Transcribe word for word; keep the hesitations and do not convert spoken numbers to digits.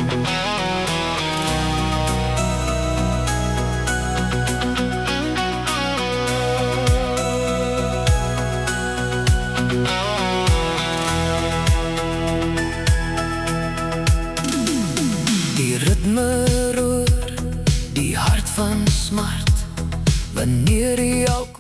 Die ritme roer die hart van smart wanneer jy ook